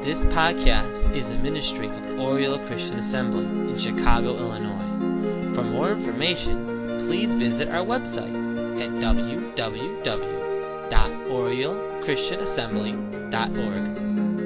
This podcast is a ministry of Oriole Christian Assembly in Chicago, Illinois. For more information, please visit our website at www.oriochristianassembly.org.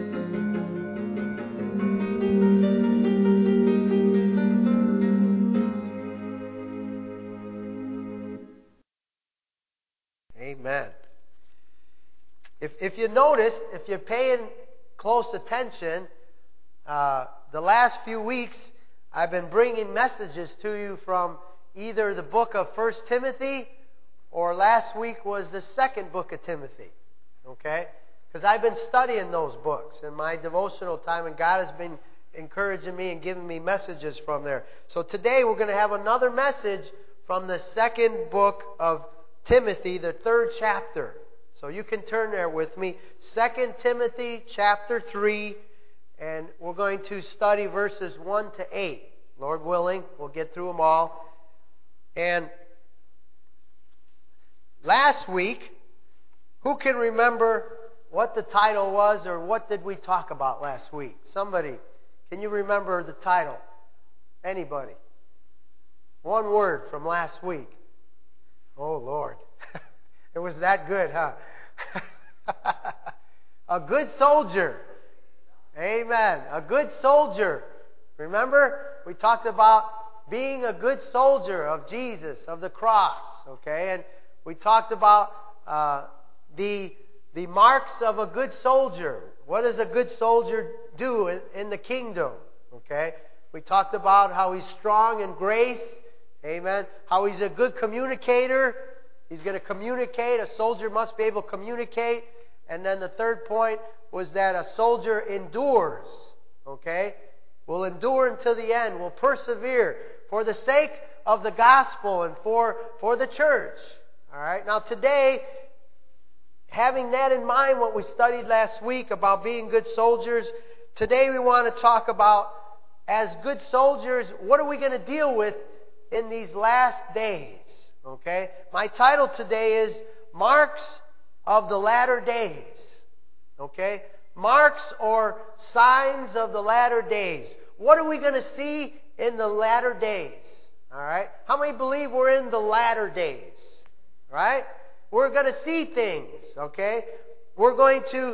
Amen. If you notice, if you're paying close attention, the last few weeks I've been bringing messages to you from either the book of 1 Timothy or last week was the second book of Timothy. Okay? Because I've been studying those books in my devotional time, and God has been encouraging me and giving me messages from there. So today we're going to have another message from the second book of Timothy, the third chapter. So you can turn there with me. 2 Timothy chapter 3, and we're going to study verses 1 to 8. Lord willing, we'll get through them all. And last week, who can remember what the title was, or what did we talk about last week? Somebody, can you remember the title? Anybody? One word from last week. Oh, Lord. It was that good, huh? A good soldier. Amen. A good soldier. Remember? We talked about being a good soldier of Jesus, of the cross. Okay? And we talked about the marks of a good soldier. What does a good soldier do in the kingdom? Okay? We talked about how he's strong in grace. Amen. How he's a good communicator. He's going to communicate. A soldier must be able to communicate. And then the third point was that a soldier endures. Okay? Will endure until the end. Will persevere for the sake of the gospel and for the church. All right? Now today, having that in mind, what we studied last week about being good soldiers, today we want to talk about, as good soldiers, what are we going to deal with in these last days? Okay? My title today is Marks of the Latter Days. Okay? Marks or signs of the latter days. What are we going to see in the latter days? Alright? How many believe we're in the latter days? Right? We're going to see things. Okay? We're going to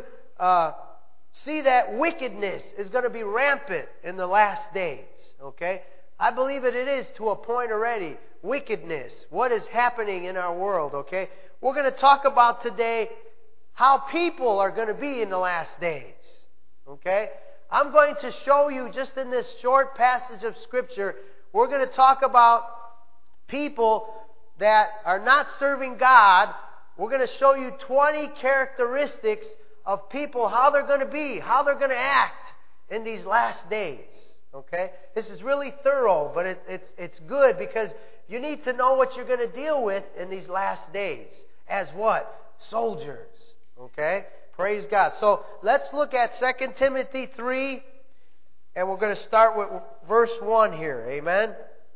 see that wickedness is going to be rampant in the last days. Okay? I believe it is to a point already. Wickedness. What is happening in our world, okay? We're going to talk about today how people are going to be in the last days. Okay? I'm going to show you just in this short passage of Scripture, we're going to talk about people that are not serving God. We're going to show you 20 characteristics of people, how they're going to be, how they're going to act in these last days. Okay? This is really thorough, but it's good because you need to know what you're going to deal with in these last days. As what? Soldiers. Okay? Praise God. So let's look at 2 Timothy 3, and we're going to start with verse 1 here. Amen?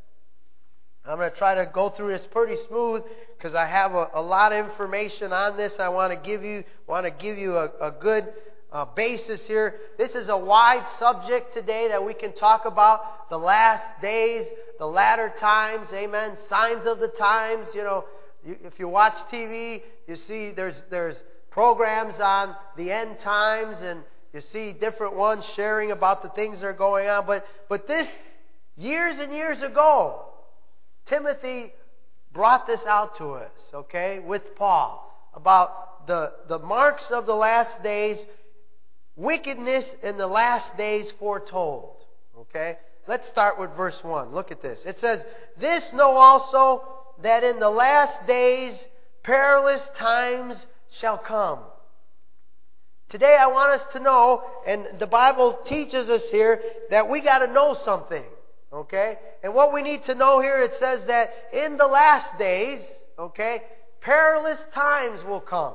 I'm going to try to go through this pretty smooth because I have a lot of information on this. I want to give you a good basis here. This is a wide subject today that we can talk about. The last days, the latter times, amen. Signs of the times. You know, if you watch TV, you see there's programs on the end times, and you see different ones sharing about the things that are going on. But this, years and years ago, Timothy brought this out to us, okay, with Paul, about the marks of the last days, wickedness in the last days foretold. Okay? Let's start with verse 1. Look at this. It says, "This know also, that in the last days perilous times shall come." Today I want us to know, and the Bible teaches us here, that we got to know something. Okay? And what we need to know here, it says that in the last days, okay, perilous times will come.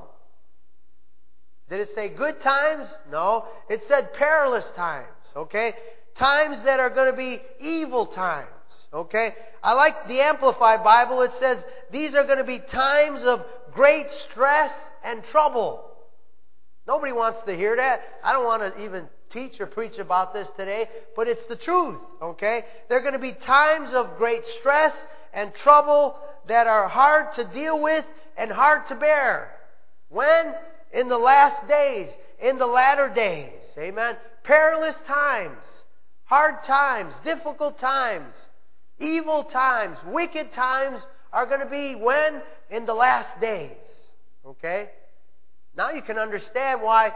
Did it say good times? No. It said perilous times. Okay? Times that are going to be evil times. Okay? I like the Amplified Bible. It says these are going to be times of great stress and trouble. Nobody wants to hear that. I don't want to even teach or preach about this today, but it's the truth, okay? There are going to be times of great stress and trouble that are hard to deal with and hard to bear. When? In the last days, in the latter days. Amen? Perilous times, hard times, difficult times, evil times, wicked times are going to be when? In the last days. Okay? Now you can understand why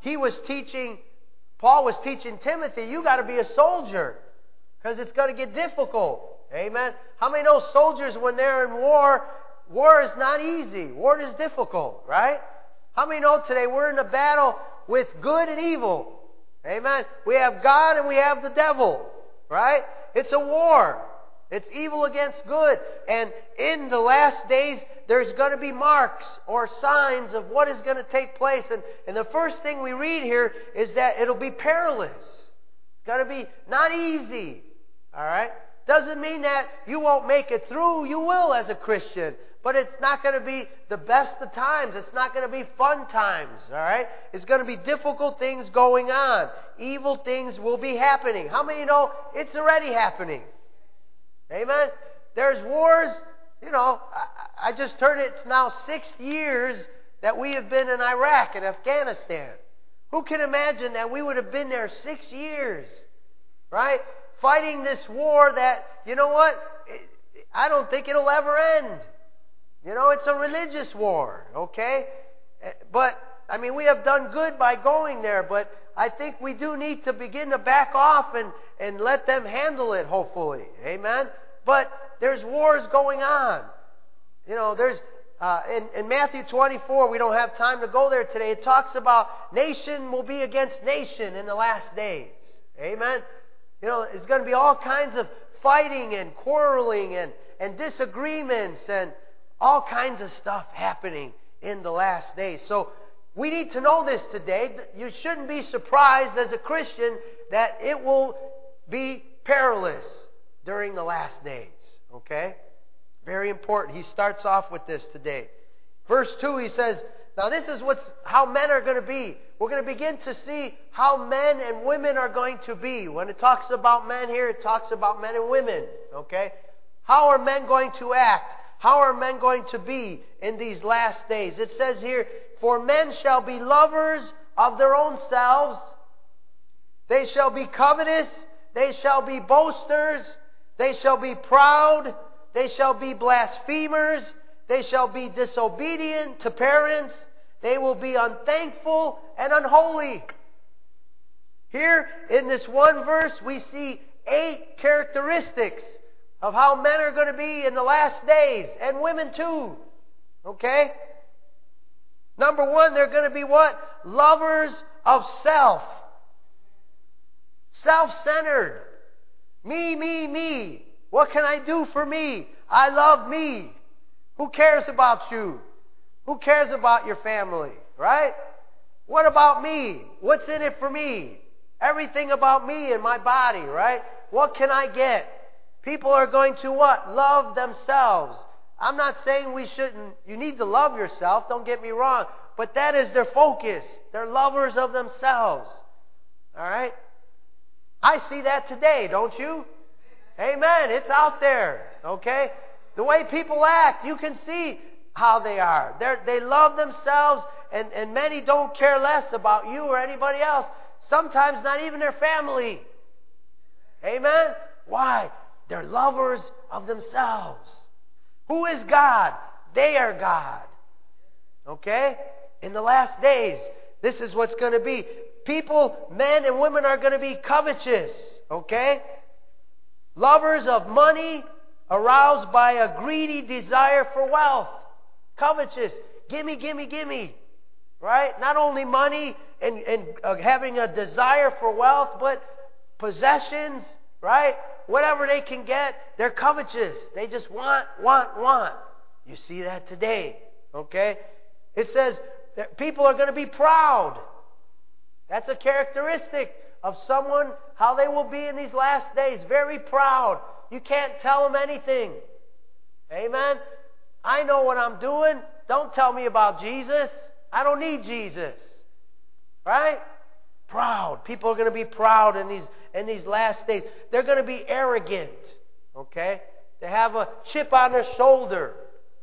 Paul was teaching Timothy, you got to be a soldier, because it's going to get difficult. Amen? How many know soldiers, when they're in war is not easy. War is difficult, right? How many know today we're in a battle with good and evil? Amen? We have God and we have the devil, right? It's a war. It's evil against good. And in the last days, there's going to be marks or signs of what is going to take place. And the first thing we read here is that it'll be perilous. It's going to be not easy. All right? Doesn't mean that you won't make it through. You will as a Christian. But it's not going to be the best of times. It's not going to be fun times. All right? It's going to be difficult things going on. Evil things will be happening. How many know it's already happening? Amen? There's wars. You know, I just heard it's now 6 years that we have been in Iraq and Afghanistan. Who can imagine that we would have been there 6 years? Right? Fighting this war that, you know what? I don't think it'll ever end. You know, it's a religious war, okay? But, I mean, we have done good by going there, but I think we do need to begin to back off and let them handle it, hopefully. Amen? But there's wars going on. You know, there's, in Matthew 24, we don't have time to go there today, it talks about nation will be against nation in the last days. Amen? You know, it's going to be all kinds of fighting and quarreling and disagreements and all kinds of stuff happening in the last days. So we need to know this today. You shouldn't be surprised as a Christian that it will be perilous during the last days. Okay? Very important. He starts off with this today. Verse 2, he says, now this is how men are going to be. We're going to begin to see how men and women are going to be. When it talks about men here, it talks about men and women. Okay? How are men going to act? How are men going to be in these last days? It says here, for men shall be lovers of their own selves. They shall be covetous. They shall be boasters. They shall be proud. They shall be blasphemers. They shall be disobedient to parents. They will be unthankful and unholy. Here in this one verse, we see 8 characteristics of how men are going to be in the last days, and women too. Okay? Number 1, they're going to be what? Lovers of self. Self-centered. Me, me, me. What can I do for me? I love me. Who cares about you? Who cares about your family? Right? What about me? What's in it for me? Everything about me and my body, right? What can I get? People are going to what? Love themselves. I'm not saying we shouldn't. You need to love yourself, don't get me wrong. But that is their focus. They're lovers of themselves. All right? I see that today, don't you? Amen. It's out there. Okay? The way people act, you can see how they are. They love themselves, and many don't care less about you or anybody else. Sometimes not even their family. Amen? Why? They're lovers of themselves. Who is God? They are God. Okay? In the last days, this is what's going to be. People, men and women, are going to be covetous. Okay? Lovers of money, aroused by a greedy desire for wealth. Covetous. Gimme, gimme, gimme. Right? Not only money and having a desire for wealth, but possessions. Right? Whatever they can get, they're covetous. They just want. You see that today. Okay? It says that people are going to be proud. That's a characteristic of someone, how they will be in these last days. Very proud. You can't tell them anything. Amen? I know what I'm doing. Don't tell me about Jesus. I don't need Jesus. Right? Proud. People are going to be proud in these last days. They're going to be arrogant. Okay? They have a chip on their shoulder.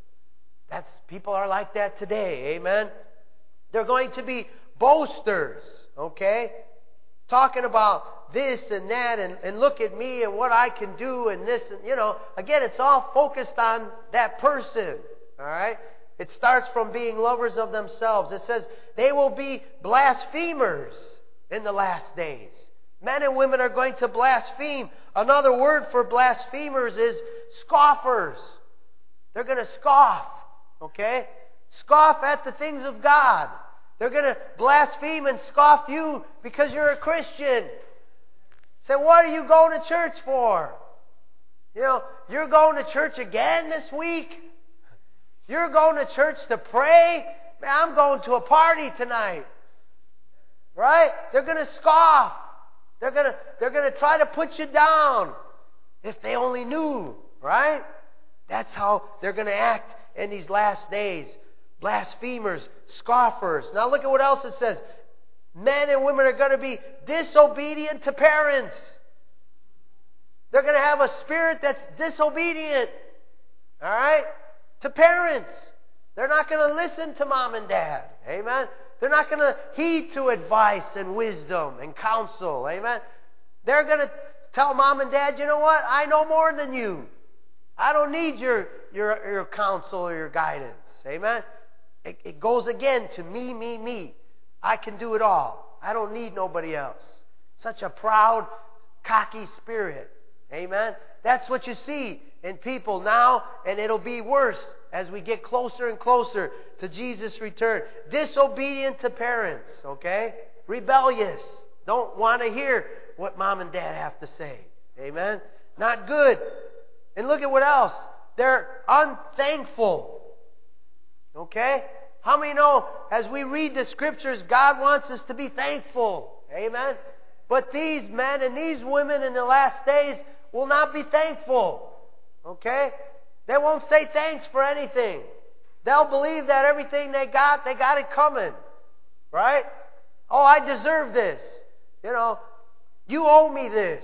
People are like that today. Amen? They're going to be boasters. Okay? Talking about this and that and look at me and what I can do and this and, again, it's all focused on that person. All right? It starts from being lovers of themselves. It says they will be blasphemers in the last days. Men and women are going to blaspheme. Another word for blasphemers is scoffers. They're going to scoff. Okay? Scoff at the things of God. They're going to blaspheme and scoff you because you're a Christian. Say, what are you going to church for? You're going to church again this week? You're going to church to pray? Man, I'm going to a party tonight. Right? They're going to scoff. They're going to try to put you down. If they only knew, right? That's how they're going to act in these last days. Blasphemers, scoffers. Now look at what else it says. Men and women are going to be disobedient to parents. They're going to have a spirit that's disobedient. All right? To parents. They're not going to listen to mom and dad. Amen? They're not going to heed to advice and wisdom and counsel. Amen? They're going to tell mom and dad, you know what? I know more than you. I don't need your counsel or your guidance. Amen? It goes again to me, me, me. I can do it all. I don't need nobody else. Such a proud, cocky spirit. Amen? That's what you see in people now, and it'll be worse as we get closer and closer to Jesus' return. Disobedient to parents, okay? Rebellious. Don't want to hear what mom and dad have to say. Amen? Not good. And look at what else. They're unthankful. Okay? How many know, as we read the Scriptures, God wants us to be thankful. Amen? But these men and these women in the last days will not be thankful. Okay? They won't say thanks for anything. They'll believe that everything they got it coming. Right? Oh, I deserve this. You owe me this.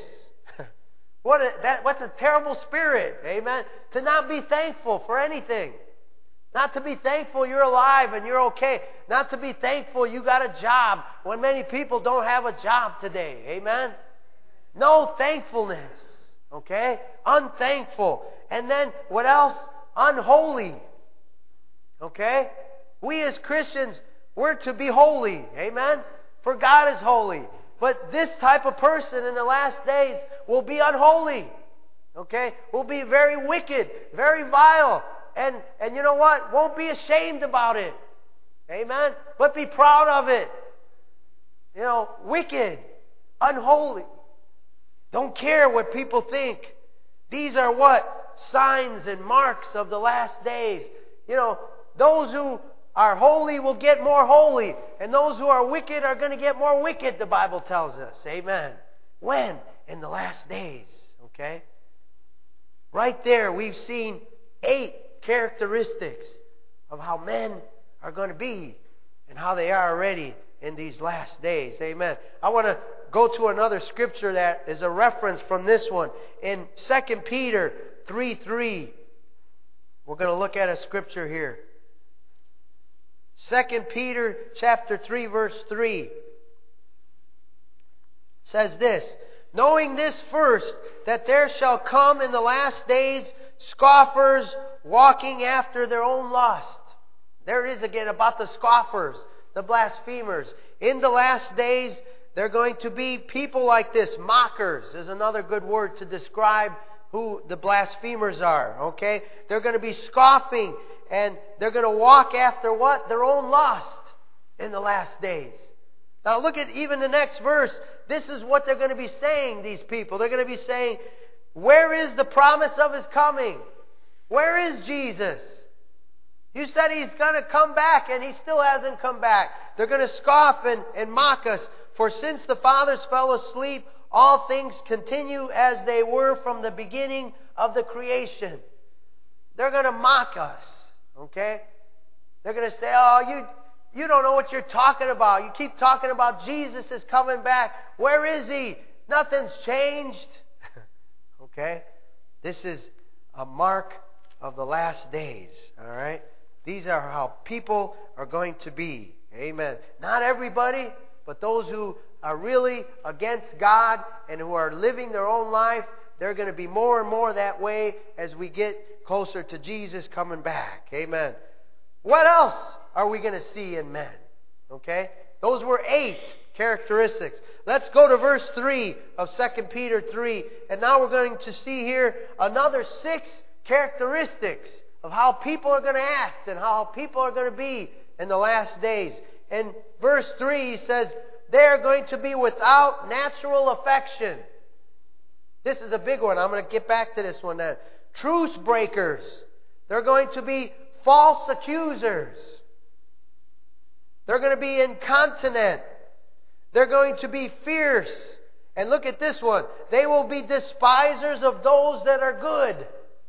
What's a terrible spirit. Amen? To not be thankful for anything. Not to be thankful you're alive and you're okay. Not to be thankful you got a job when many people don't have a job today. Amen? No thankfulness. Okay? Unthankful. And then what else? Unholy. Okay? We as Christians, we're to be holy. Amen? For God is holy. But this type of person in the last days will be unholy. Okay? Will be very wicked, very vile. And you know what? Won't be ashamed about it. Amen? But be proud of it. Wicked, unholy. Don't care what people think. These are what? Signs and marks of the last days. Those who are holy will get more holy. And those who are wicked are going to get more wicked, the Bible tells us. Amen. When? In the last days. Okay? Right there, we've seen 8 characteristics of how men are going to be and how they are already in these last days. Amen. I want to go to another scripture that is a reference from this one. In 2 Peter 3:3, we're going to look at a scripture here. 2 Peter chapter 3 verse 3 says this, knowing this first, that there shall come in the last days scoffers walking after their own lust. There it is again about the scoffers, the blasphemers. In the last days, they're going to be people like this. Mockers is another good word to describe who the blasphemers are. Okay? They're going to be scoffing and they're going to walk after what? Their own lust in the last days. Now look at even the next verse. This is what they're going to be saying, these people. They're going to be saying, where is the promise of His coming? Where is Jesus? You said He's going to come back and He still hasn't come back. They're going to scoff and mock us. For since the fathers fell asleep, all things continue as they were from the beginning of the creation. They're going to mock us. Okay? They're going to say, oh, You don't know what you're talking about. You keep talking about Jesus is coming back. Where is He? Nothing's changed. Okay? This is a mark of the last days. All right? These are how people are going to be. Amen. Not everybody, but those who are really against God and who are living their own life, they're going to be more and more that way as we get closer to Jesus coming back. Amen. What else are we going to see in men? Okay? Those were 8 characteristics. Let's go to verse 3 of 2 Peter 3. And now we're going to see here another 6 characteristics of how people are going to act and how people are going to be in the last days. In verse 3 he says, they are going to be without natural affection. This is a big one. I'm going to get back to this one then. Truce breakers. They're going to be false accusers. They're going to be incontinent. They're going to be fierce. And look at this one. They will be despisers of those that are good.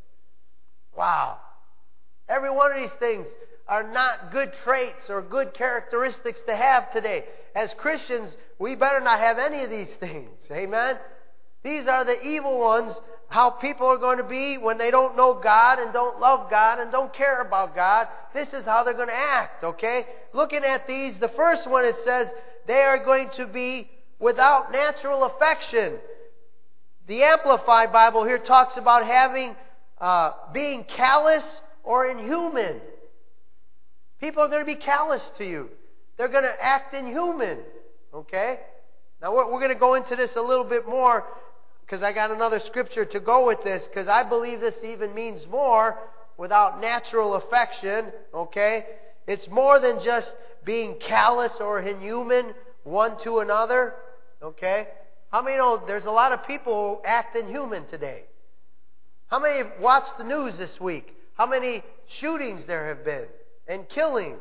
Wow. Every one of these things are not good traits or good characteristics to have today. As Christians, we better not have any of these things. Amen? These are the evil ones, how people are going to be when they don't know God and don't love God and don't care about God. This is how they're going to act, okay? Looking at these, the first one it says, they are going to be without natural affection. The Amplified Bible here talks about being callous or inhuman. People are going to be callous to you. They're going to act inhuman. Okay? Now we're going to go into this a little bit more because I got another scripture to go with this, because I believe this even means more without natural affection. Okay? It's more than just being callous or inhuman one to another. Okay? How many know there's a lot of people who act inhuman today? How many have watched the news this week? How many shootings there have been and killings?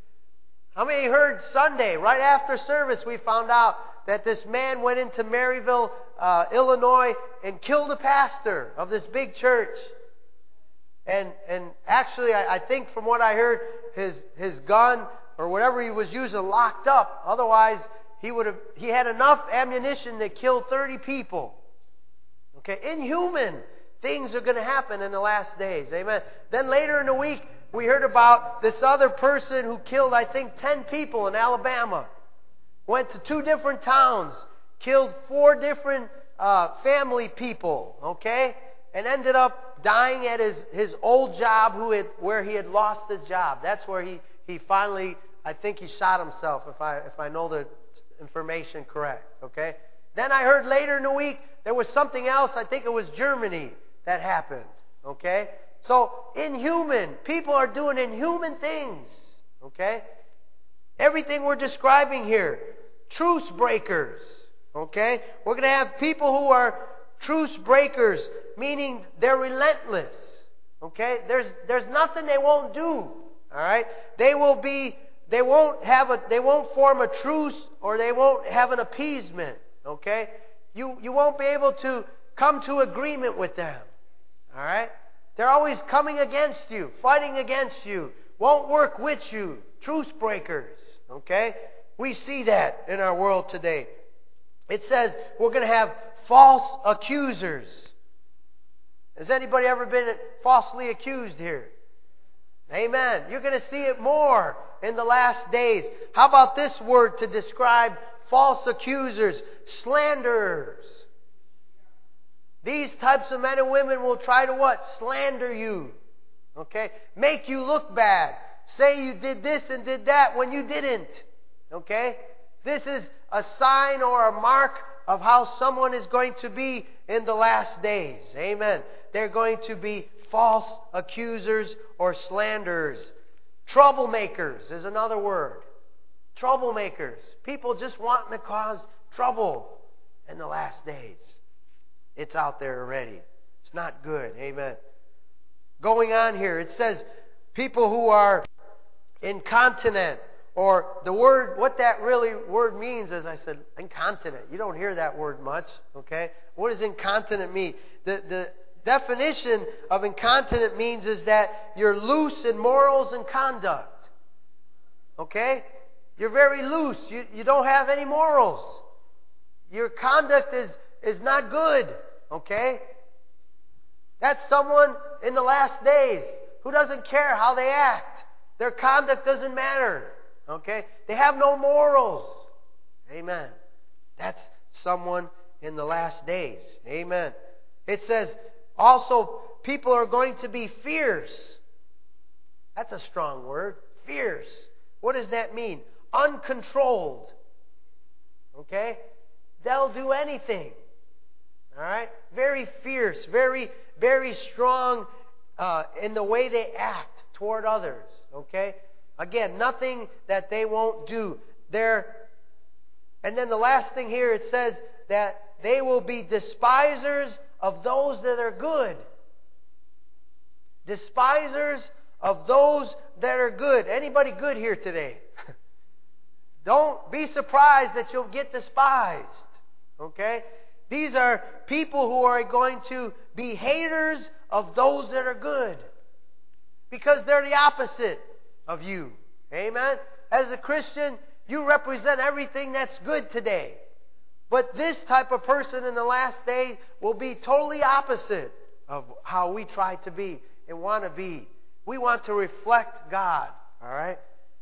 How many heard Sunday, right after service, we found out that this man went into Maryville, Illinois, and killed a pastor of this big church. And actually, I think from what I heard, his gun or whatever he was using locked up. Otherwise, he had enough ammunition to kill 30 people. Okay, inhuman things are going to happen in the last days. Amen. Then later in the week, we heard about this other person who killed, I think, 10 people in Alabama. Went to 2 different towns, killed 4 different family people, okay? And ended up dying at his old job where he had lost his job. That's where he finally, I think he shot himself, if I know the information correct, okay? Then I heard later in the week there was something else, I think it was Germany, that happened, okay? So, inhuman. People are doing inhuman things, okay? Everything we're describing here. Truce breakers, okay? We're going to have people who are truce breakers, meaning they're relentless, okay? There's nothing they won't do, all right? They won't form a truce, or they won't have an appeasement, okay? You won't be able to come to agreement with them, all right? They're always coming against you, fighting against you, won't work with you. Truce breakers, okay? We see that in our world today. It says we're going to have false accusers. Has anybody ever been falsely accused here? Amen. You're going to see it more in the last days. How about this word to describe false accusers? Slanderers. These types of men and women will try to what? Slander you. Okay? Make you look bad. Say you did this and did that when you didn't. Okay? This is a sign or a mark of how someone is going to be in the last days. Amen. They're going to be false accusers or slanderers. Troublemakers is another word. Troublemakers. People just wanting to cause trouble in the last days. It's out there already. It's not good. Amen. Going on here, it says people who are incontinent, or the word, what that really word means, as I said, incontinent. You don't hear that word much, okay? What does incontinent mean? The definition of incontinent means is that you're loose in morals and conduct. Okay? You're very loose. You don't have any morals. Your conduct is not good. Okay? That's someone in the last days who doesn't care how they act. Their conduct doesn't matter. Okay? They have no morals. Amen. That's someone in the last days. Amen. It says also people are going to be fierce. That's a strong word. Fierce. What does that mean? Uncontrolled. Okay? They'll do anything. All right? Very fierce. Very, very strong in the way they act toward others. Okay? Again, nothing that they won't do. And then the last thing here, it says that they will be despisers of those that are good. Despisers of those that are good. Anybody good here today? Don't be surprised that you'll get despised. Okay? These are people who are going to be haters of those that are good. Because they're the opposite of you. Amen? As a Christian, you represent everything that's good today. But this type of person in the last day will be totally opposite of how we try to be and want to be. We want to reflect God. All right?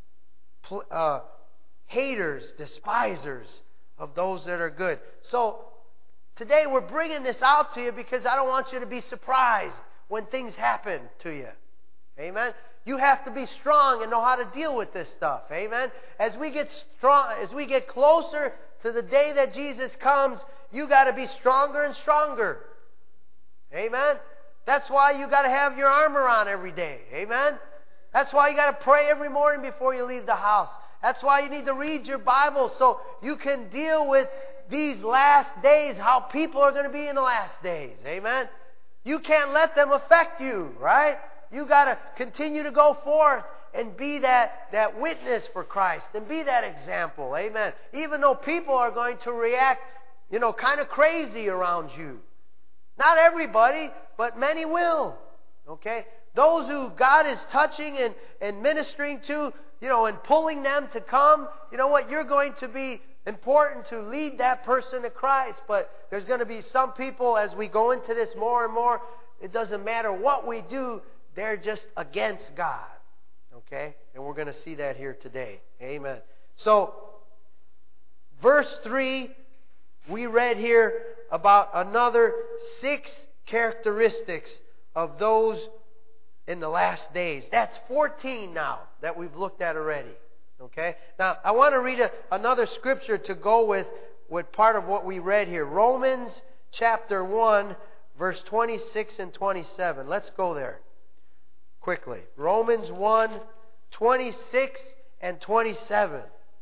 Haters, despisers of those that are good. So, today we're bringing this out to you because I don't want you to be surprised when things happen to you. Amen? You have to be strong and know how to deal with this stuff. Amen? As we get closer to the day that Jesus comes, you got to be stronger and stronger. Amen? That's why you got to have your armor on every day. Amen? That's why you got to pray every morning before you leave the house. That's why you need to read your Bible so you can deal with these last days, how people are going to be in the last days. Amen? You can't let them affect you, right? You got to continue to go forth and be that witness for Christ and be that example. Amen? Even though people are going to react, kind of crazy around you. Not everybody, but many will. Okay? Those who God is touching and ministering to, and pulling them to come, you know what? You're going to be important to lead that person to Christ. But there's going to be some people, as we go into this more and more, it doesn't matter what we do, they're just against God. Okay? And we're going to see that here today. Amen. So, verse 3, we read here about another 6 characteristics of those in the last days. That's 14 now that we've looked at already. Okay? Now, I want to read another scripture to go with part of what we read here. Romans chapter 1, verse 26 and 27. Let's go there quickly. Romans 1, 26 and 27.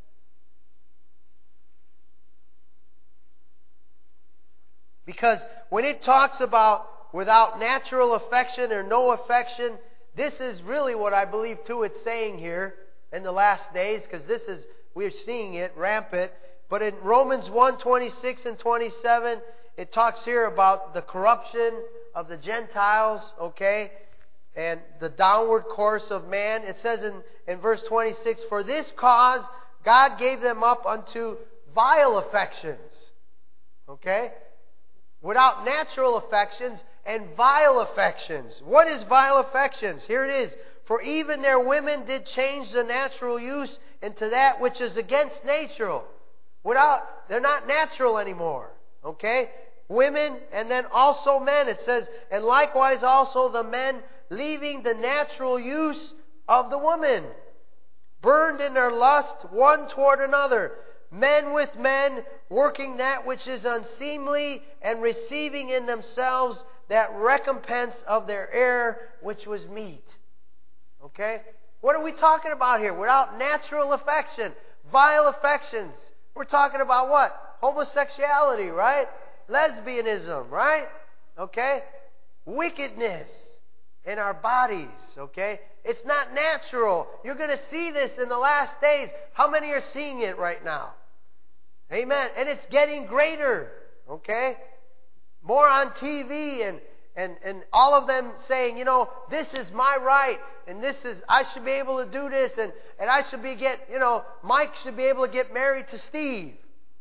Because when it talks about without natural affection or no affection, this is really what I believe too it's saying here in the last days, because we're seeing it rampant. But in Romans 1, 26 and 27, it talks here about the corruption of the Gentiles, okay, and the downward course of man. It says in verse 26, for this cause God gave them up unto vile affections, okay, without natural affections and vile affections. What is vile affections? Here it is. For even their women did change the natural use into that which is against natural. They're not natural anymore. Okay? Women and then also men. It says, and likewise also the men leaving the natural use of the woman, burned in their lust one toward another. Men with men, working that which is unseemly, and receiving in themselves that recompense of their error, which was meat. Okay? What are we talking about here? Without natural affection, vile affections. We're talking about what? Homosexuality, right? Lesbianism, right? Okay? Wickedness in our bodies, okay? It's not natural. You're going to see this in the last days. How many are seeing it right now? Amen. And it's getting greater, okay? More on TV and all of them saying, this is my right, and I should be able to do this, and I should Mike should be able to get married to Steve.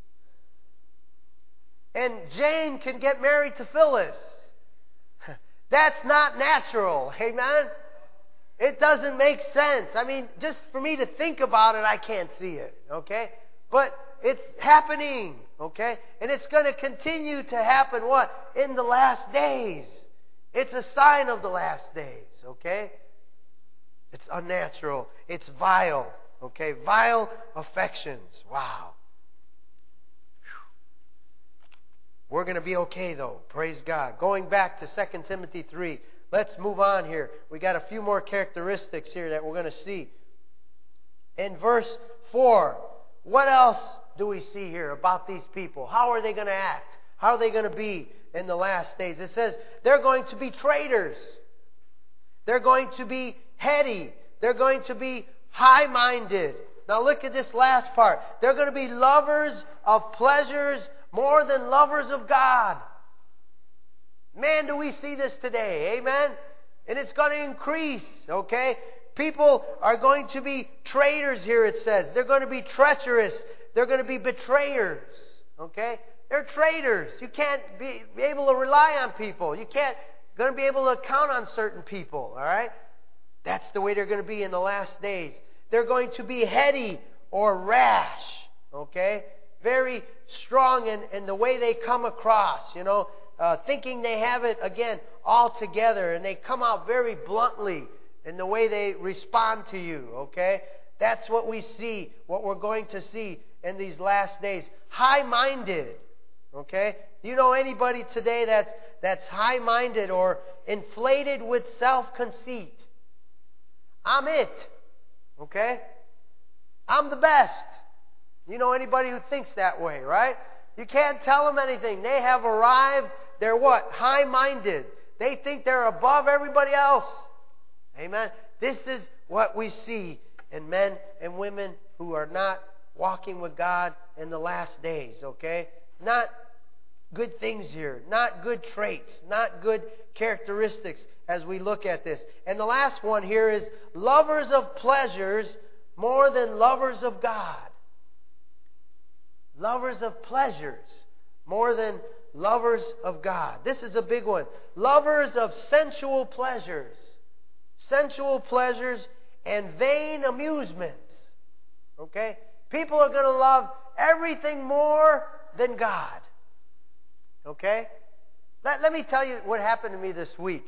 And Jane can get married to Phyllis. That's not natural. Amen? It doesn't make sense. I mean, just for me to think about it, I can't see it. Okay? But it's happening. Okay? And it's going to continue to happen, what? In the last days. It's a sign of the last days. Okay? It's unnatural. It's vile. Okay? Vile affections. Wow. We're going to be okay, though. Praise God. Going back to 2 Timothy 3. Let's move on here. We got a few more characteristics here that we're going to see. In verse 4, what else do we see here about these people? How are they going to act? How are they going to be in the last days? It says they're going to be traitors. They're going to be heady. They're going to be high-minded. Now look at this last part. They're going to be lovers of pleasures more than lovers of God. Man, do we see this today. Amen? And it's going to increase, okay? People are going to be traitors here, it says. They're going to be treacherous. They're going to be betrayers, okay? They're traitors. You can't be able to rely on people. You can't going to be able to count on certain people, all right? That's the way they're going to be in the last days. They're going to be heady or rash, okay? Very strong in the way they come across, thinking they have it, again, all together. And they come out very bluntly in the way they respond to you, okay? That's what we see, what we're going to see in these last days. High-minded, okay? Do you know anybody today that's high-minded or inflated with self-conceit? I'm it, okay? I'm the best. You know anybody who thinks that way, right? You can't tell them anything. They have arrived. They're what? High-minded. They think they're above everybody else. Amen? This is what we see in men and women who are not walking with God in the last days, okay? Not good things here. Not good traits. Not good characteristics as we look at this. And the last one here is lovers of pleasures more than lovers of God. Lovers of pleasures more than lovers of God. This is a big one. Lovers of sensual pleasures. Sensual pleasures and vain amusements. Okay? People are going to love everything more than God. Okay? Let me tell you what happened to me this week.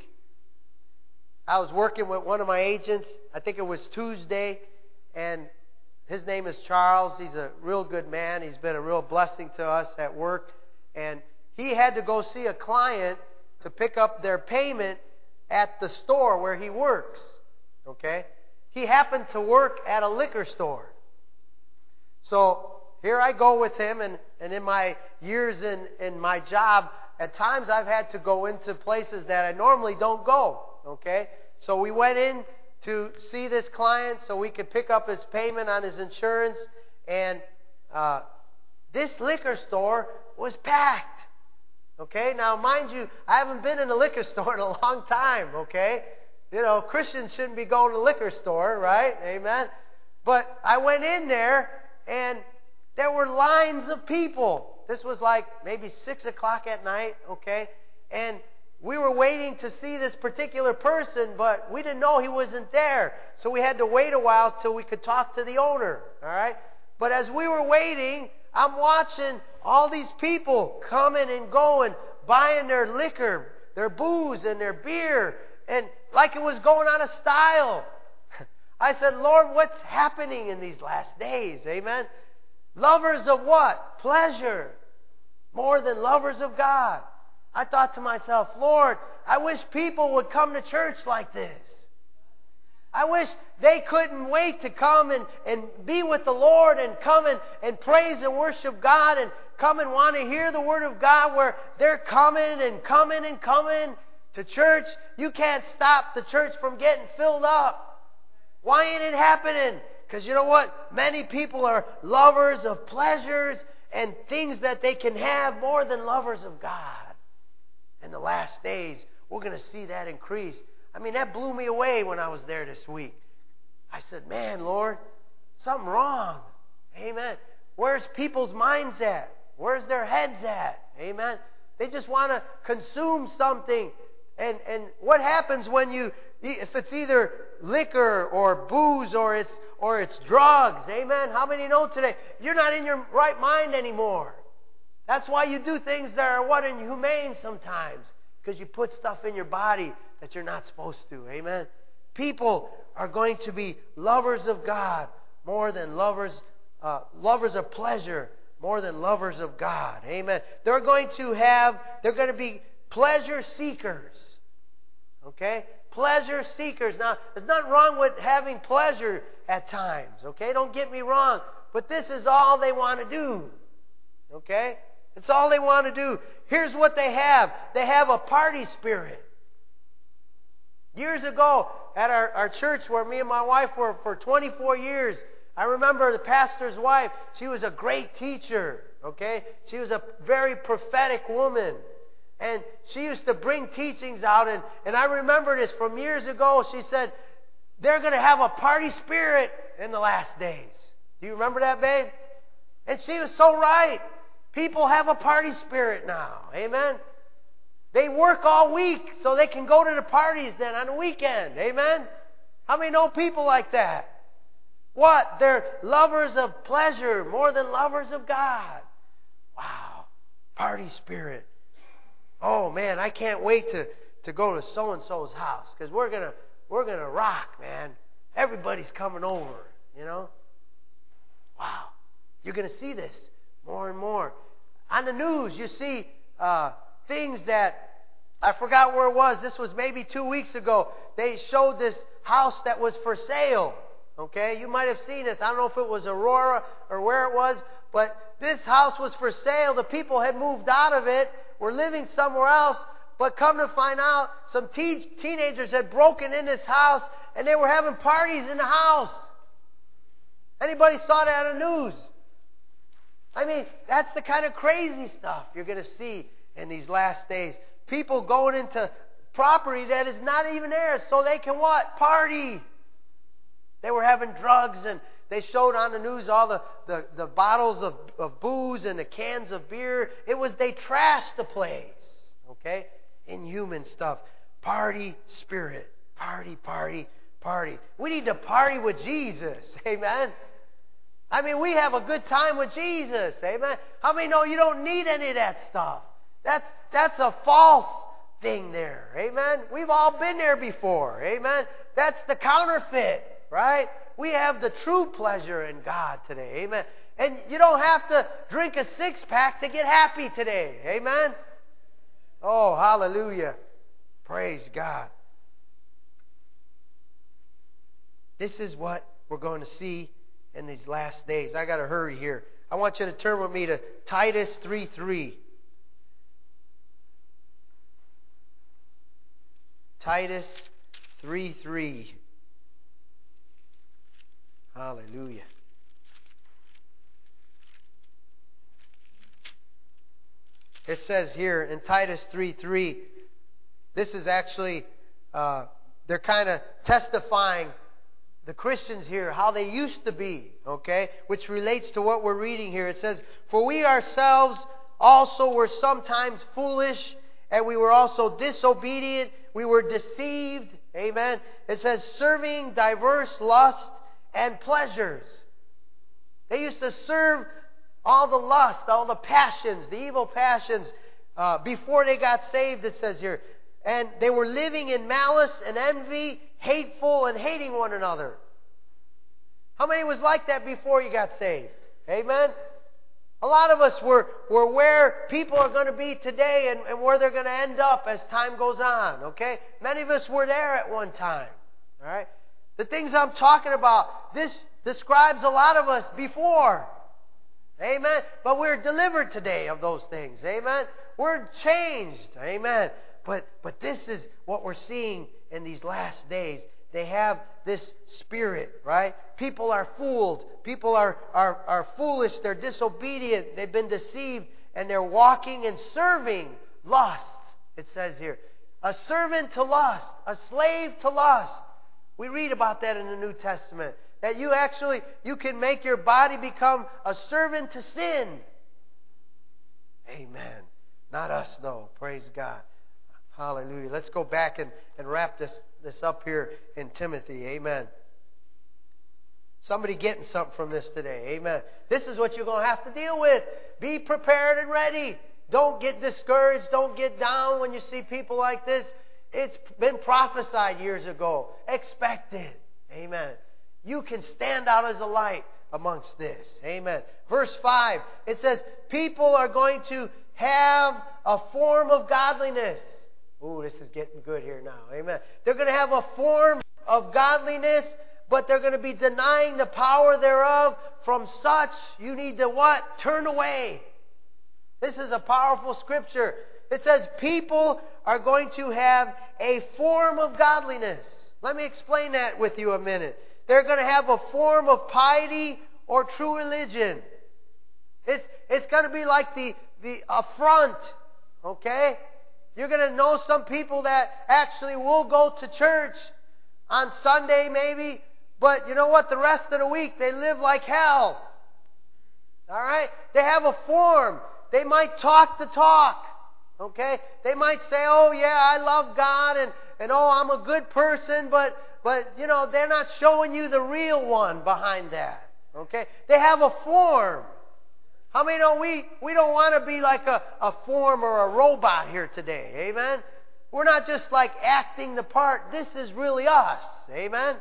I was working with one of my agents. I think it was Tuesday. And his name is Charles. He's a real good man. He's been a real blessing to us at work. And he had to go see a client to pick up their payment at the store where he works. Okay? He happened to work at a liquor store. So here I go with him, and in my years in my job, at times I've had to go into places that I normally don't go. Okay? So we went in to see this client so we could pick up his payment on his insurance. And this liquor store was packed. Okay? Now, mind you, I haven't been in a liquor store in a long time. Okay? Christians shouldn't be going to the liquor store, right? Amen? But I went in there, and there were lines of people. This was like maybe 6 o'clock at night, okay? And we were waiting to see this particular person, but we didn't know he wasn't there. So we had to wait a while till we could talk to the owner, all right? But as we were waiting, I'm watching all these people coming and going, buying their liquor, their booze and their beer, and like it was going out of style. I said, Lord, what's happening in these last days? Amen? Lovers of what? Pleasure. More than lovers of God. I thought to myself, Lord, I wish people would come to church like this. I wish they couldn't wait to come and be with the Lord and come and praise and worship God and come and want to hear the Word of God, where they're coming and coming and coming to church. You can't stop the church from getting filled up. Why ain't it happening? Because you know what? Many people are lovers of pleasures and things that they can have more than lovers of God. In the last days, we're going to see that increase. I mean, that blew me away when I was there this week. I said, man, Lord, something wrong. Amen. Where's people's minds at? Where's their heads at? Amen. They just want to consume something. And what happens when if it's either liquor or booze or it's drugs? Amen. How many know today you're not in your right mind anymore? That's why you do things that are inhumane sometimes, because you put stuff in your body that you're not supposed to. Amen. People are going to be lovers of God more than lovers of pleasure more than lovers of God. Amen. They're going to be pleasure seekers. Okay? Pleasure seekers. Now, there's nothing wrong with having pleasure at times. Okay? Don't get me wrong. But this is all they want to do. Okay? It's all they want to do. Here's what they have. They have a party spirit. Years ago, at our church where me and my wife were for 24 years, I remember the pastor's wife. She was a great teacher. Okay? She was a very prophetic woman. And she used to bring teachings out. And I remember this from years ago. She said, they're going to have a party spirit in the last days. Do you remember that, babe? And she was so right. People have a party spirit now. Amen? They work all week so they can go to the parties then on the weekend. Amen? How many know people like that? What? They're lovers of pleasure more than lovers of God. Wow. Party spirit. Oh man, I can't wait to go to so-and-so's house, because we're gonna rock, man. Everybody's coming over, you know. Wow. You're gonna see this more and more. On the news, you see things that, I forgot where it was. This was maybe 2 weeks ago. They showed this house that was for sale. Okay, you might have seen this. I don't know if it was Aurora or where it was, but this house was for sale. The people had moved out of it, were living somewhere else, but come to find out, some teenagers had broken in this house, and they were having parties in the house. Anybody saw that on the news? I mean, that's the kind of crazy stuff you're going to see in these last days. People going into property that is not even theirs so they can what? Party. They were having drugs, and they showed on the news all the bottles of booze and the cans of beer. They trashed the place. Okay? Inhuman stuff. Party spirit. Party, party, party. We need to party with Jesus. Amen? I mean, we have a good time with Jesus. Amen? How many know you don't need any of that stuff? That's a false thing there. Amen? We've all been there before. Amen? That's the counterfeit. Right? We have the true pleasure in God today. Amen. And you don't have to drink a six-pack to get happy today. Amen. Oh, hallelujah. Praise God. This is what we're going to see in these last days. I got to hurry here. I want you to turn with me to Titus 3:3. Titus 3:3. Hallelujah. It says here in Titus 3:3, this is actually, they're kind of testifying, the Christians here, how they used to be, okay? Which relates to what we're reading here. It says, for we ourselves also were sometimes foolish, and we were also disobedient. We were deceived. Amen. It says, serving diverse lusts and pleasures. They used to serve all the lust, all the passions, the evil passions, before they got saved, it says here. And they were living in malice and envy, hateful and hating one another. How many was like that before you got saved? Amen? A lot of us were where people are going to be today and where they're going to end up as time goes on. Okay? Many of us were there at one time. All right? The things I'm talking about, this describes a lot of us before. Amen. But we're delivered today of those things. Amen. We're changed. Amen. But this is what we're seeing in these last days. They have this spirit, right? People are fooled. People are foolish. They're disobedient. They've been deceived. And they're walking and serving lust. It says here. a servant to lust, a slave to lust. We read about that in the New Testament. That you can make your body become a servant to sin. Amen. Not us, no. Praise God. Hallelujah. Let's go back and wrap this up here in Timothy. Amen. Somebody getting something from this today. Amen. This is what you're going to have to deal with. Be prepared and ready. Don't get discouraged. Don't get down when you see people like this. It's been prophesied years ago. Expect it. Amen. You can stand out as a light amongst this. Amen. Verse 5, it says, people are going to have a form of godliness. Ooh, this is getting good here now. Amen. They're going to have a form of godliness, but they're going to be denying the power thereof. From such, you need to what? Turn away. This is a powerful scripture. It says people are going to have a form of godliness. Let me explain that with you a minute. They're going to have a form of piety or true religion. It's going to be like the affront. Okay? You're going to know some people that actually will go to church on Sunday maybe, but you know what? The rest of the week they live like hell. All right? They have a form. They might talk the talk. Okay? They might say, oh yeah, I love God and oh, I'm a good person, but you know, they're not showing you the real one behind that. Okay? They have a form. How many know we don't want to be like a form or a robot here today? Amen? We're not just like acting the part. This is really us. Amen?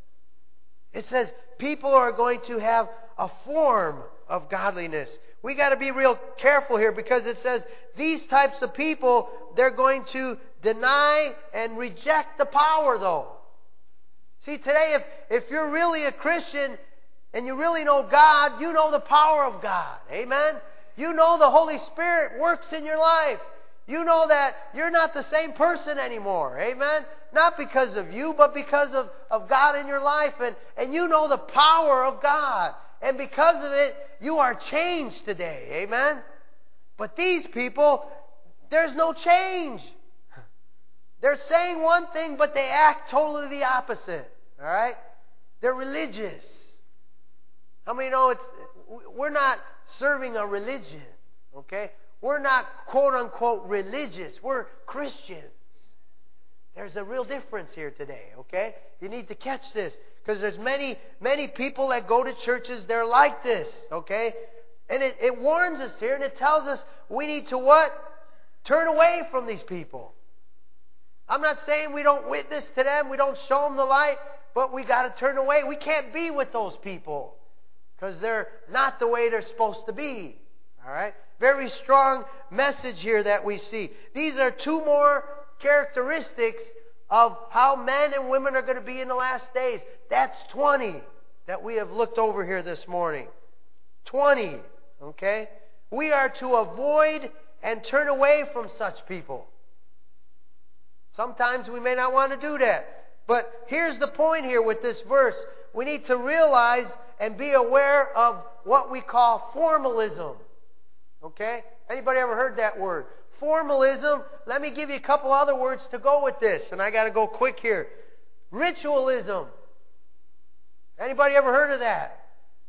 It says people are going to have a form of godliness. We got to be real careful here because it says these types of people, they're going to deny and reject the power though. See, today if you're really a Christian and you really know God, you know the power of God. Amen? You know the Holy Spirit works in your life. You know that you're not the same person anymore. Amen? Not because of you, but because of God in your life. And you know the power of God. And because of it, you are changed today. Amen? But these people, there's no change. They're saying one thing, but they act totally the opposite. All right? They're religious. How many know we're not serving a religion? Okay? We're not quote-unquote religious. We're Christians. There's a real difference here today, okay? You need to catch this. Because there's many people that go to churches, they're like this, okay? And it warns us here and it tells us we need to what? Turn away from these people. I'm not saying we don't witness to them, we don't show them the light, but we got to turn away. We can't be with those people because they're not the way they're supposed to be. All right? Very strong message here that we see. These are two more characteristics of how men and women are going to be in the last days. That's 20 that we have looked over here this morning. 20. Okay? We are to avoid and turn away from such people. Sometimes we may not want to do that. But here's the point here with this verse. We need to realize and be aware of what we call formalism. Okay? Anybody ever heard that word? Formalism. Let me give you a couple other words to go with this. And I got to go quick here. Ritualism. Anybody ever heard of that?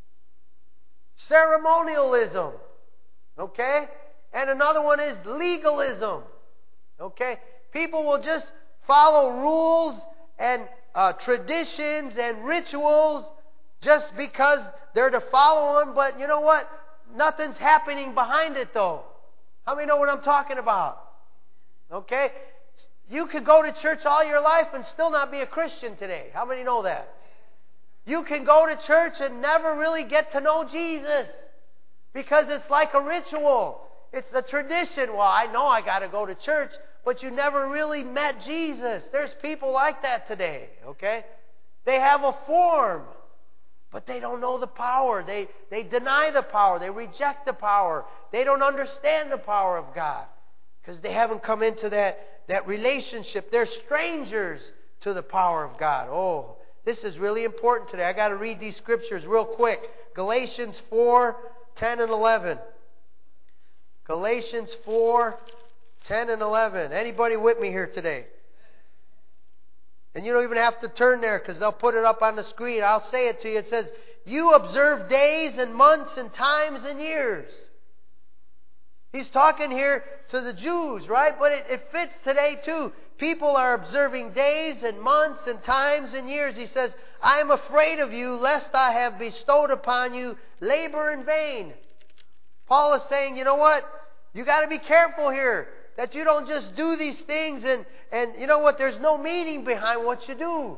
Ceremonialism. Okay? And another one is legalism. Okay? People will just follow rules and traditions and rituals just because they're to follow them. But you know what? Nothing's happening behind it though. How many know what I'm talking about? Okay? You could go to church all your life and still not be a Christian today. How many know that? You can go to church and never really get to know Jesus because it's like a ritual. It's a tradition. Well, I know I got to go to church, but you never really met Jesus. There's people like that today, okay? They have a form, but they don't know the power. They deny the power. They reject the power. They don't understand the power of God because they haven't come into that relationship. They're strangers to the power of God. Oh, this is really important today. I got to read these scriptures real quick. Galatians 4:10 and 11. Galatians 4, 10 and 11. Anybody with me here today? And you don't even have to turn there because they'll put it up on the screen. I'll say it to you. It says, you observe days and months and times and years. He's talking here to the Jews, right? But it fits today too. People are observing days and months and times and years. He says, I am afraid of you, lest I have bestowed upon you labor in vain. Paul is saying, you know what? You got to be careful here. That you don't just do these things and you know what? There's no meaning behind what you do.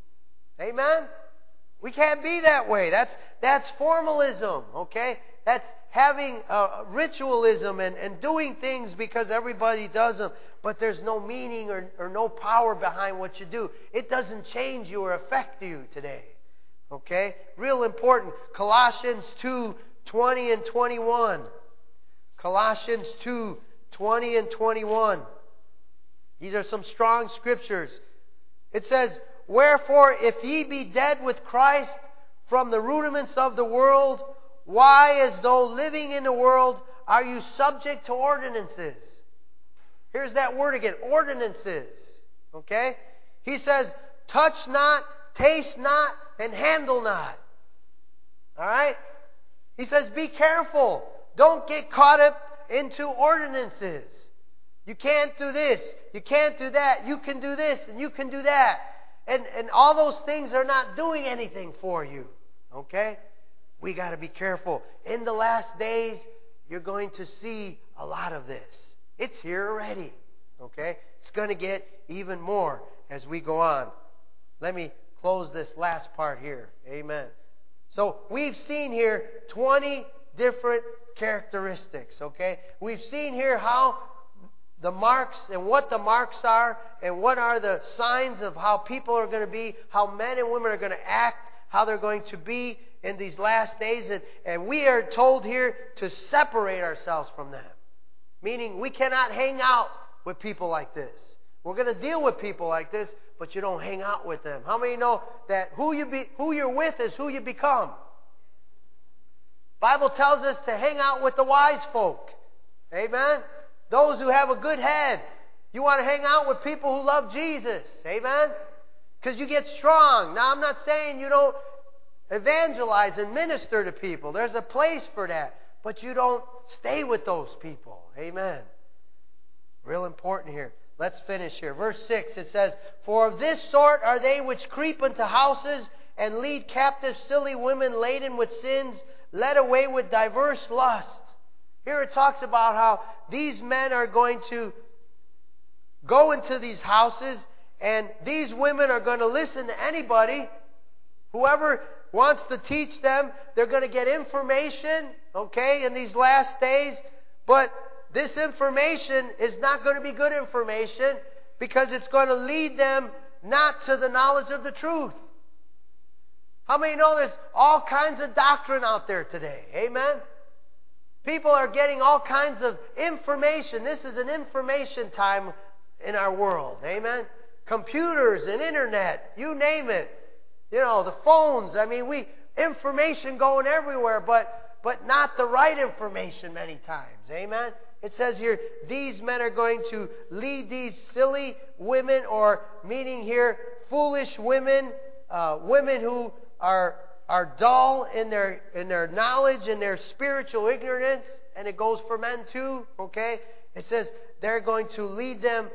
Amen? We can't be that way. That's formalism, okay? That's having ritualism and doing things because everybody does them. But there's no meaning or no power behind what you do. It doesn't change you or affect you today. Okay? Real important. Colossians 2:20 and 21. Colossians 2:20 and 21. These are some strong scriptures. It says, wherefore, if ye be dead with Christ from the rudiments of the world, why, as though living in the world, are you subject to ordinances? Here's that word again, ordinances. Okay? He says, touch not, taste not, and handle not. Alright? He says, be careful. Don't get caught up into ordinances. You can't do this. You can't do that. You can do this and you can do that. And all those things are not doing anything for you. Okay? We got to be careful. In the last days, you're going to see a lot of this. It's here already. Okay? It's going to get even more as we go on. Let me close this last part here. Amen. So we've seen here 20 different characteristics. Okay? We've seen here how the marks and what the marks are and what are the signs of how people are going to be, how men and women are going to act, how they're going to be in these last days. And we are told here to separate ourselves from them. Meaning we cannot hang out with people like this. We're going to deal with people like this, but you don't hang out with them. How many know that who you're with is who you become? Bible tells us to hang out with the wise folk. Amen? Those who have a good head. You want to hang out with people who love Jesus. Amen? Because you get strong. Now, I'm not saying you don't evangelize and minister to people. There's a place for that. But you don't stay with those people. Amen? Real important here. Let's finish here. Verse 6, it says, for of this sort are they which creep into houses and lead captive silly women laden with sins, led away with diverse lusts. Here it talks about how these men are going to go into these houses and these women are going to listen to anybody. Whoever wants to teach them, they're going to get information, okay, in these last days. But this information is not going to be good information because it's going to lead them not to the knowledge of the truth. How many know there's all kinds of doctrine out there today? Amen? People are getting all kinds of information. This is an information time in our world. Amen? Computers and internet, you name it. You know, the phones. I mean, information going everywhere, but not the right information many times. Amen? It says here, these men are going to lead these silly women, or meaning here, foolish women, women who are dull in their knowledge and their spiritual ignorance, and it goes for men too, okay? It says they're going to lead them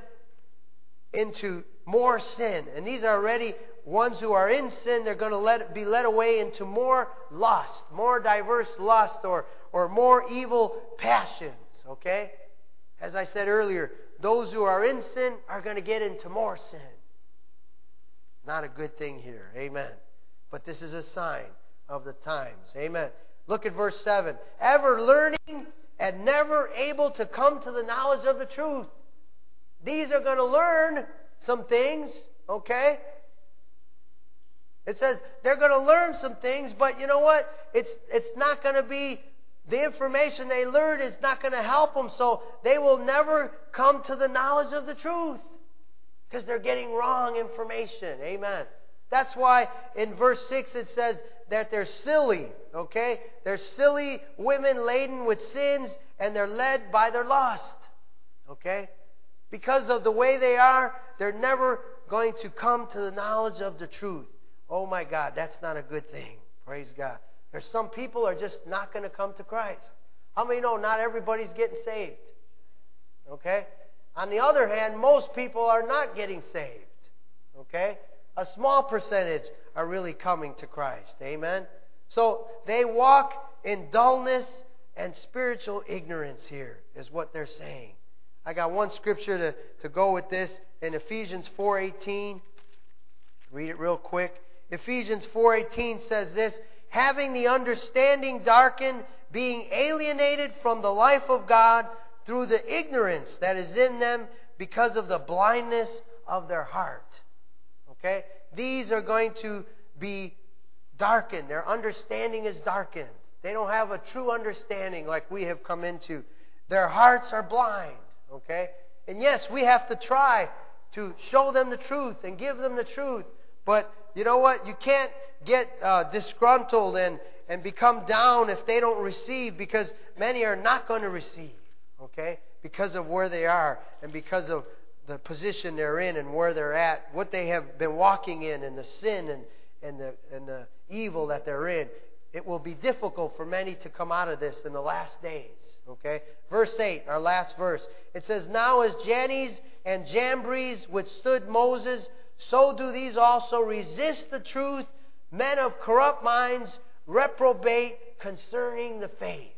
into more sin. And these are already ones who are in sin. They're going to be led away into more lust, more diverse lust, or more evil passions, okay? As I said earlier, those who are in sin are going to get into more sin. Not a good thing here, amen. But this is a sign of the times. Amen. Look at verse 7. Ever learning and never able to come to the knowledge of the truth. These are going to learn some things, okay? It says they're going to learn some things, but you know what? It's not going to be, the information they learn is not going to help them, so they will never come to the knowledge of the truth. Because they're getting wrong information. Amen. That's why in verse 6 it says that they're silly, okay? They're silly women laden with sins, and they're led by their lust, okay? Because of the way they are, they're never going to come to the knowledge of the truth. Oh my God, that's not a good thing. Praise God. There's some people are just not going to come to Christ. How many know not everybody's getting saved? Okay? On the other hand, most people are not getting saved. Okay? A small percentage are really coming to Christ. Amen? So they walk in dullness and spiritual ignorance here, is what they're saying. I got one scripture to go with this in Ephesians 4:18. Read it real quick. Ephesians 4:18 says this, having the understanding darkened, being alienated from the life of God through the ignorance that is in them because of the blindness of their heart. Okay? These are going to be darkened. Their understanding is darkened. They don't have a true understanding like we have come into. Their hearts are blind. Okay? And yes, we have to try to show them the truth and give them the truth. But you know what? You can't get disgruntled and become down if they don't receive, because many are not going to receive. Okay? Because of where they are and because of the position they're in and where they're at, what they have been walking in, and the sin and the evil that they're in. It will be difficult for many to come out of this in the last days. Okay? Verse 8, our last verse. It says, now as Jannes and Jambres withstood Moses, so do these also resist the truth. Men of corrupt minds reprobate concerning the faith.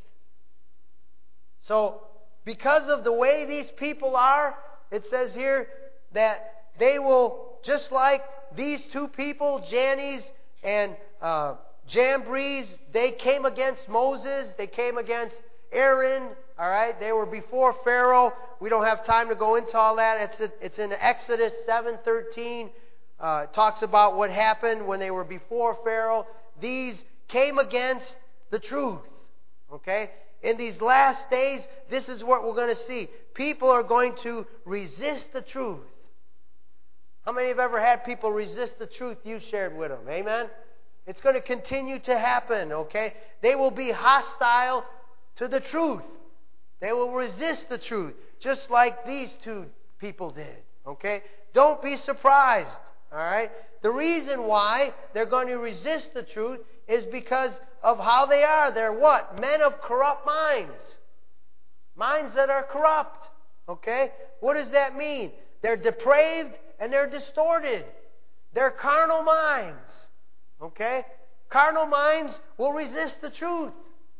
So, because of the way these people are, it says here that they will, just like these two people, Jannes and Jambres, they came against Moses, they came against Aaron, all right? They were before Pharaoh. We don't have time to go into all that. It's in Exodus 7:13. It talks about what happened when they were before Pharaoh. These came against the truth, okay? In these last days, this is what we're going to see. People are going to resist the truth. How many have ever had people resist the truth you shared with them? Amen? It's going to continue to happen, okay? They will be hostile to the truth. They will resist the truth, just like these two people did, okay? Don't be surprised, all right? The reason why they're going to resist the truth is because of how they are. They're what? Men of corrupt minds. Minds that are corrupt, okay? What does that mean? They're depraved and they're distorted. They're carnal minds. Okay? Carnal minds will resist the truth.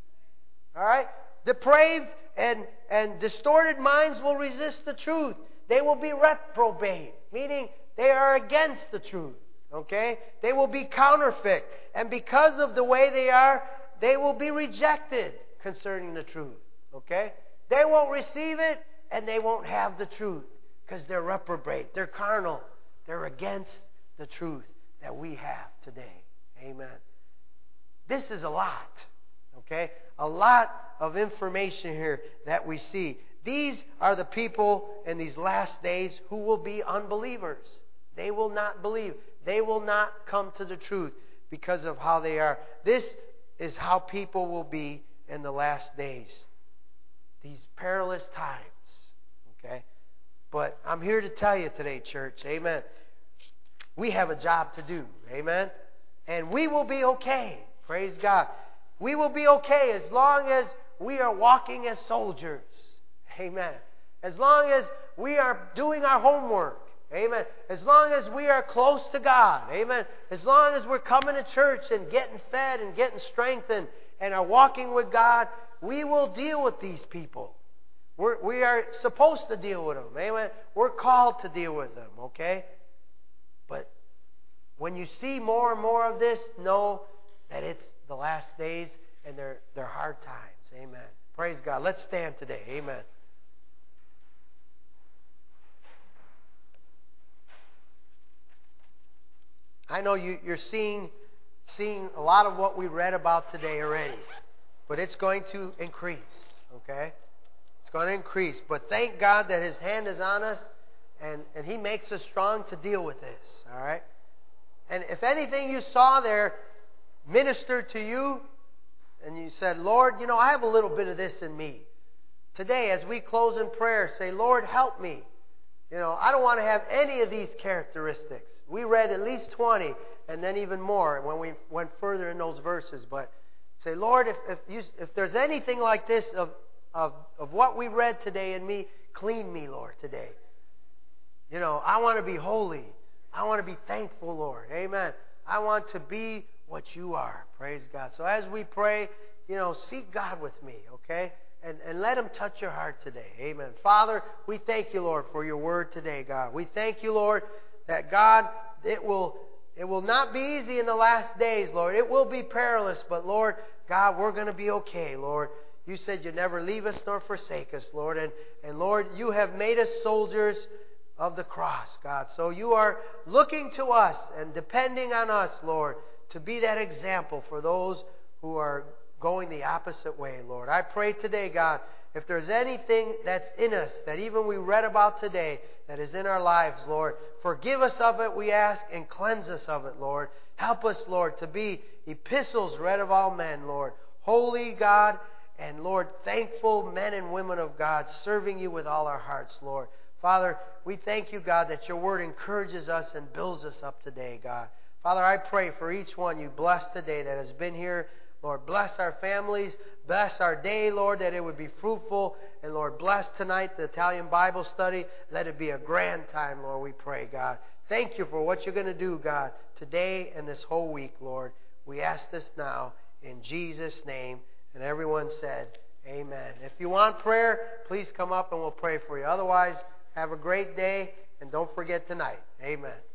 All right? Depraved and distorted minds will resist the truth. They will be reprobate, meaning they are against the truth. Okay? They will be counterfeit. And because of the way they are, they will be rejected concerning the truth. Okay? They won't receive it and they won't have the truth because they're reprobate. They're carnal. They're against the truth that we have today. Amen. This is a lot. Okay? A lot of information here that we see. These are the people in these last days who will be unbelievers. They will not believe. They will not come to the truth because of how they are. This is how people will be in the last days. These perilous times. Okay? But I'm here to tell you today, church. Amen. We have a job to do. Amen. And we will be okay. Praise God. We will be okay as long as we are walking as soldiers. Amen. As long as we are doing our homework. Amen. As long as we are close to God. Amen. As long as we're coming to church and getting fed and getting strengthened and are walking with God, we will deal with these people. We are supposed to deal with them. Amen. We're called to deal with them. Okay? But when you see more and more of this, know that it's the last days and they're hard times. Amen. Praise God. Let's stand today. Amen. I know you're seeing a lot of what we read about today already. But it's going to increase. Okay? It's going to increase. But thank God that His hand is on us and He makes us strong to deal with this. All right? And if anything you saw there ministered to you and you said, Lord, I have a little bit of this in me. Today, as we close in prayer, say, Lord, help me I don't want to have any of these characteristics. We read at least 20 and then even more when we went further in those verses. But say, Lord, if there's anything like this of what we read today in me, clean me, Lord, today. I want to be holy. I want to be thankful, Lord. Amen. I want to be what you are. Praise God. So as we pray, seek God with me, okay? And let Him touch your heart today. Amen. Father, we thank you, Lord, for your word today, God. We thank you, Lord, that God, it will not be easy in the last days, Lord. It will be perilous, but Lord, God, we're going to be okay, Lord. You said you'd never leave us nor forsake us, Lord. And Lord, you have made us soldiers of the cross, God. So you are looking to us and depending on us, Lord, to be that example for those who are going the opposite way, Lord. I pray today, God, if there's anything that's in us that even we read about today that is in our lives, Lord, forgive us of it, we ask, and cleanse us of it, Lord. Help us, Lord, to be epistles read of all men, Lord. Holy God, and Lord, thankful men and women of God, serving you with all our hearts, Lord. Father, we thank you, God, that your word encourages us and builds us up today, God. Father, I pray for each one you bless today that has been here. Lord, bless our families. Bless our day, Lord, that it would be fruitful. And Lord, bless tonight the Italian Bible study. Let it be a grand time, Lord, we pray, God. Thank you for what you're going to do, God, today and this whole week, Lord. We ask this now in Jesus' name. And everyone said, amen. If you want prayer, please come up and we'll pray for you. Otherwise, have a great day. And don't forget tonight. Amen.